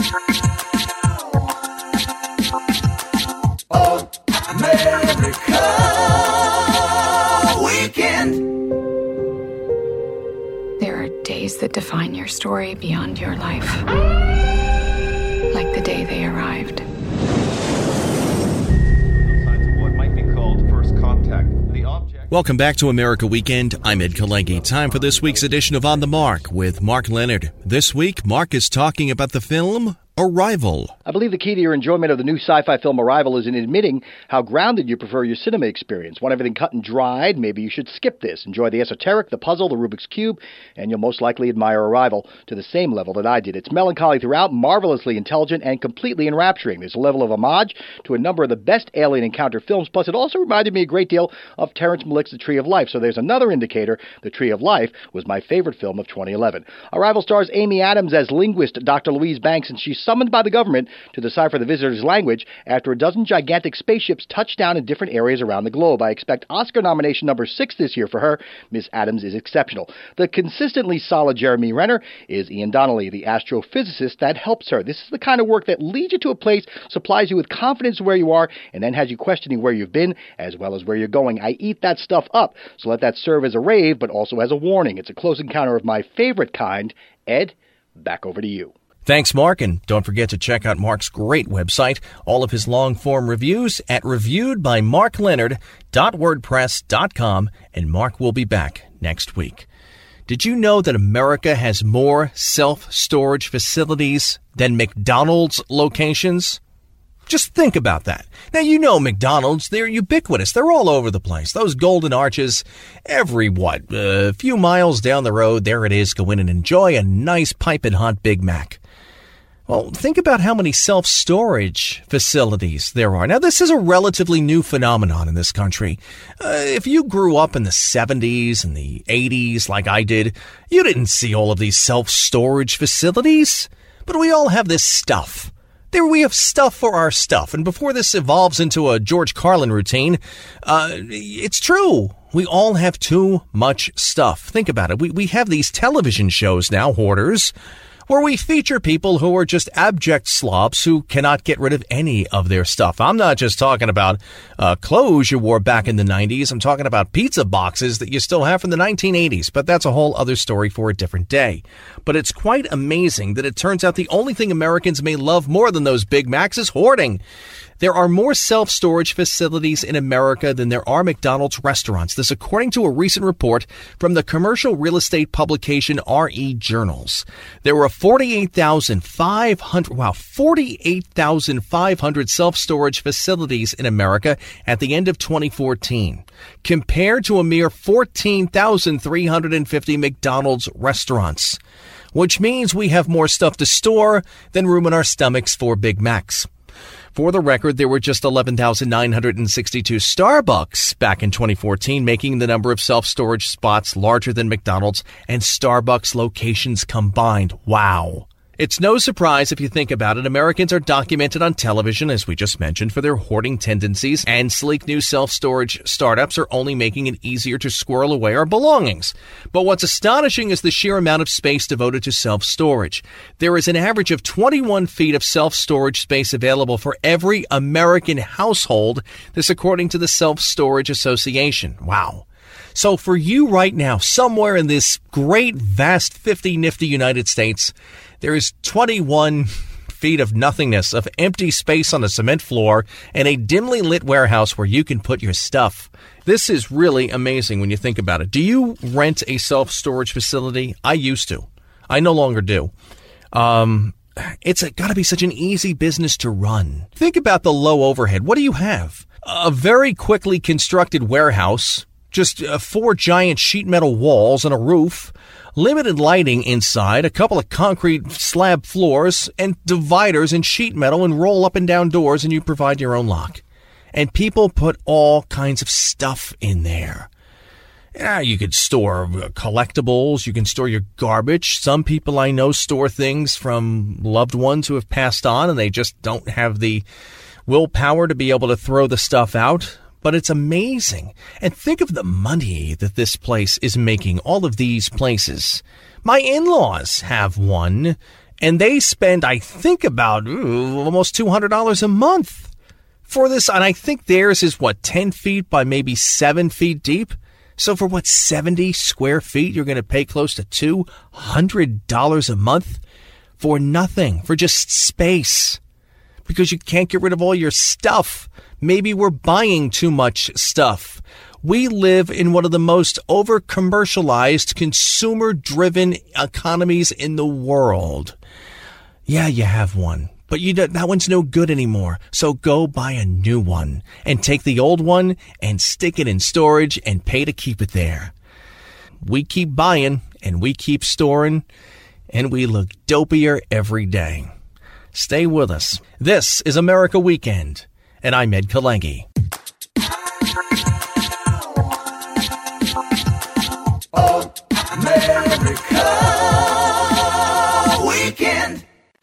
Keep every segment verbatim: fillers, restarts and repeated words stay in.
Oh, America Weekend. There are days that define your story beyond your life. Like the day they arrived. What might be called first contact. The object. Welcome back to America Weekend. I'm Ed Kalengi. Time for this week's edition of On the Mark with Mark Leonard. This week, Mark is talking about the film Arrival. I believe the key to your enjoyment of the new sci-fi film Arrival is in admitting how grounded you prefer your cinema experience. Want everything cut and dried? Maybe you should skip this. Enjoy the esoteric, the puzzle, the Rubik's Cube, and you'll most likely admire Arrival to the same level that I did. It's melancholy throughout, marvelously intelligent, and completely enrapturing. There's a level of homage to a number of the best alien encounter films, plus it also reminded me a great deal of Terrence Malick's The Tree of Life, so there's another indicator The Tree of Life was my favorite film of twenty eleven. Arrival stars Amy Adams as linguist Doctor Louise Banks, and she's summoned by the government to decipher the visitor's language after a dozen gigantic spaceships touch down in different areas around the globe. I expect Oscar nomination number six this year for her. Miss Adams is exceptional. The consistently solid Jeremy Renner is Ian Donnelly, the astrophysicist that helps her. This is the kind of work that leads you to a place, supplies you with confidence where you are, and then has you questioning where you've been as well as where you're going. I eat that stuff up, so let that serve as a rave, but also as a warning. It's a close encounter of my favorite kind. Ed, back over to you. Thanks, Mark, and don't forget to check out Mark's great website, all of his long-form reviews at reviewed by mark leonard dot wordpress dot com, and Mark will be back next week. Did you know that America has more self-storage facilities than McDonald's locations? Just think about that. Now, you know McDonald's, they're ubiquitous. They're all over the place. Those golden arches, every, what, a uh, few miles down the road, there it is. Go in and enjoy a nice piping hot Big Mac. Well, think about how many self-storage facilities there are. Now, this is a relatively new phenomenon in this country. Uh, if you grew up in the seventies and the eighties like I did, you didn't see all of these self-storage facilities. But we all have this stuff. There we have stuff for our stuff. And before this evolves into a George Carlin routine, uh, it's true. We all have too much stuff. Think about it. We, we have these television shows now, Hoarders, where we feature people who are just abject slobs who cannot get rid of any of their stuff. I'm not just talking about uh, clothes you wore back in the nineties. I'm talking about pizza boxes that you still have from the nineteen eighties, but that's a whole other story for a different day. But it's quite amazing that it turns out the only thing Americans may love more than those Big Macs is hoarding. There are more self-storage facilities in America than there are McDonald's restaurants. This according to a recent report from the commercial real estate publication R E Journals. There were forty-eight thousand five hundred, wow, forty-eight thousand five hundred self-storage facilities in America at the end of twenty fourteen, compared to a mere fourteen thousand three hundred fifty McDonald's restaurants, which means we have more stuff to store than room in our stomachs for Big Macs. For the record, there were just eleven thousand nine hundred sixty-two Starbucks back in twenty fourteen, making the number of self-storage spots larger than McDonald's and Starbucks locations combined. Wow. It's no surprise if you think about it. Americans are documented on television, as we just mentioned, for their hoarding tendencies, and sleek new self-storage startups are only making it easier to squirrel away our belongings. But what's astonishing is the sheer amount of space devoted to self-storage. There is an average of twenty-one feet of self-storage space available for every American household, this according to the Self-Storage Association. Wow. So for you right now, somewhere in this great, vast, fifty nifty United States, there is twenty-one feet of nothingness, of empty space on a cement floor, and a dimly lit warehouse where you can put your stuff. This is really amazing when you think about it. Do you rent a self-storage facility? I used to. I no longer do. Um, it's got to be such an easy business to run. Think about the low overhead. What do you have? A very quickly constructed warehouse, just uh, four giant sheet metal walls and a roof, limited lighting inside, a couple of concrete slab floors, and dividers in sheet metal and roll up and down doors, and you provide your own lock. And people put all kinds of stuff in there. Yeah, you could store collectibles, you can store your garbage. Some people I know store things from loved ones who have passed on, and they just don't have the willpower to be able to throw the stuff out. But it's amazing. And think of the money that this place is making, all of these places. My in-laws have one, And they spend, I think, about ooh, almost two hundred dollars a month for this. And I think theirs is, what, ten feet by maybe seven feet deep? So for, what, seventy square feet, you're going to pay close to two hundred dollars a month for nothing, for just space, because you can't get rid of all your stuff. Maybe we're buying too much stuff. We live in one of the most over-commercialized, consumer-driven economies in the world. Yeah, you have one, but you don't, that one's no good anymore. So go buy a new one and take the old one and stick it in storage and pay to keep it there. We keep buying and we keep storing, and we look dopier every day. Stay with us. This is America Weekend, and I'm Ed Kalengi. Oh, America Weekend.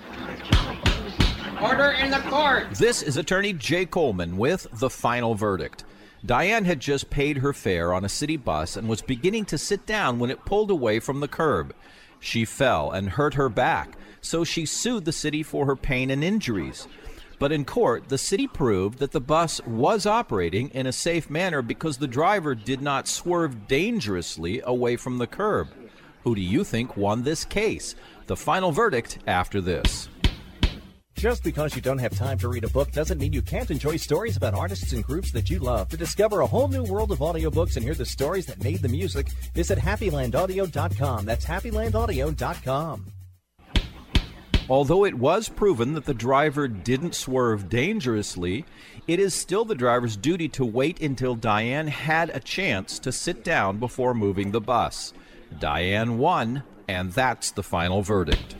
Order in the court. This is attorney Jay Coleman with The Final Verdict. Diane had just paid her fare on a city bus and was beginning to sit down when it pulled away from the curb. She fell and hurt her back, so she sued the city for her pain and injuries. But in court, the city proved that the bus was operating in a safe manner because the driver did not swerve dangerously away from the curb. Who do you think won this case? The final verdict after this. Just because you don't have time to read a book doesn't mean you can't enjoy stories about artists and groups that you love. To discover a whole new world of audiobooks and hear the stories that made the music, visit happy land audio dot com. That's happy land audio dot com. Although it was proven that the driver didn't swerve dangerously, it is still the driver's duty to wait until Diane had a chance to sit down before moving the bus. Diane won, and that's the final verdict.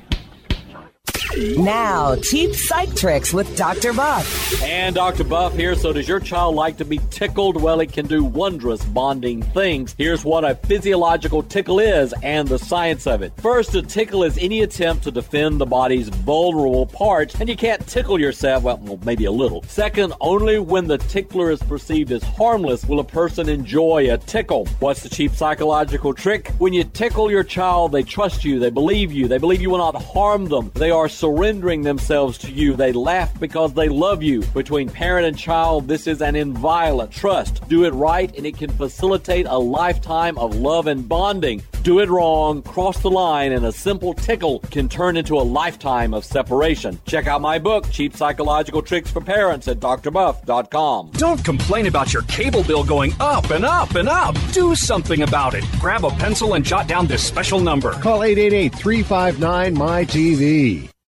Now, cheap psych tricks with Doctor Buff. And Doctor Buff here. So does your child like to be tickled? Well, it can do wondrous bonding things. Here's what a physiological tickle is and the science of it. First, a tickle is any attempt to defend the body's vulnerable parts, and you can't tickle yourself, well, well, maybe a little. Second, only when the tickler is perceived as harmless will a person enjoy a tickle. What's the cheap psychological trick? When you tickle your child, they trust you, they believe you, they believe you will not harm them. They are surrendering themselves to you. They laugh because they love you. Between parent and child, this is an inviolate trust. Do it right, and it can facilitate a lifetime of love and bonding. Do it wrong, cross the line, and a simple tickle can turn into a lifetime of separation. Check out my book, Cheap Psychological Tricks for Parents, at dr buff dot com. Don't complain about your cable bill going up and up and up. Do something about it. Grab a pencil and jot down this special number. Call eight eight eight, three five nine, M Y T V.